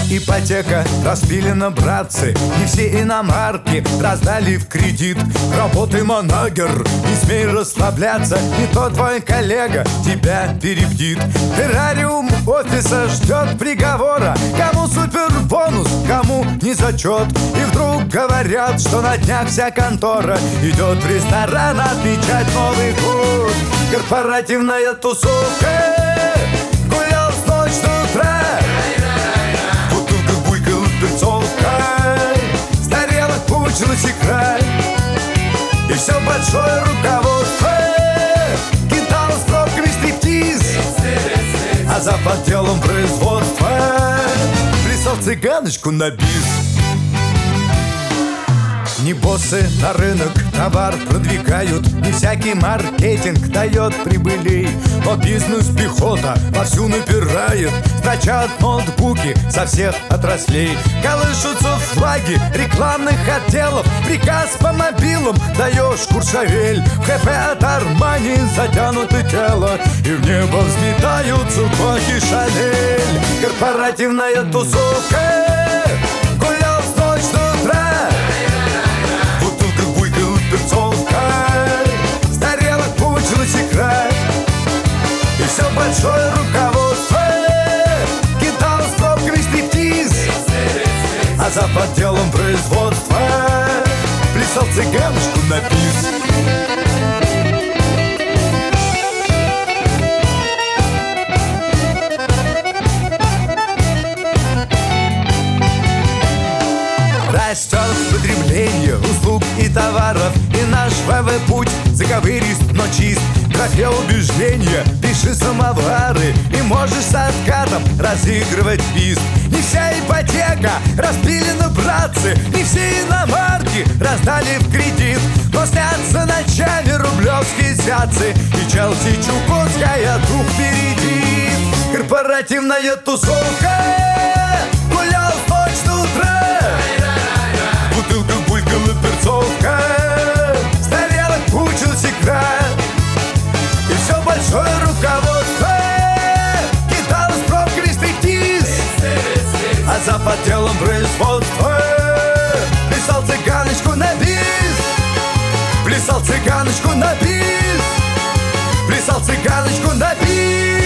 ипотека распилена, братцы. Не все иномарки раздали в кредит. Работай, манагер, не смей расслабляться. Не то твой коллега тебя перебдит. Террариум офиса ждет приговора. Кому супербонус, кому не зачет. И вдруг говорят, что на днях вся контора идет в ресторан отмечать Новый год. Корпоративная тусовка, гулял с ночи до утра. В бутылках буйкала перцовка, старела, получилась икра. И все большое руководство кидалось пробками стриптиз. А за подделом производства плясал цыганочку на бис. Не боссы на рынок товар продвигают, не всякий маркетинг дает прибылей. Но бизнес-пехота вовсю напирает, стачат ноутбуки со всех отраслей. Колышутся флаги рекламных отделов, приказ по мобилам даешь Куршавель. В ХП от Армани затянуто тело, и в небо взметаются блоки Шанель. Корпоративная тусовка, гулял с ночи до утра. Перцовка, старела, получилась икра. И все большое руководство кидалось пробками стриптиз. А за подделом производства плясал цыганочку на бис. Растет потребление услуг и товаров, и наш ВВ-путь заковырист, но чист. Графе убеждения, пиши самовары, и можешь с откатом разыгрывать пист. Не вся ипотека распилена, братцы, не все иномарки раздали в кредит. Но снятся ночами рублевские сятцы, и Челси Чукотская дух бередит. Корпоративная тусовка, гулял в ночь до утра. Бутылка булькала перцовка, старела, получилась икра. И все большое руководство кидалось пробками стриптиз. А за подделом производства плясал цыганочку на бис. Плясал цыганочку на бис. Плясал цыганочку на бис.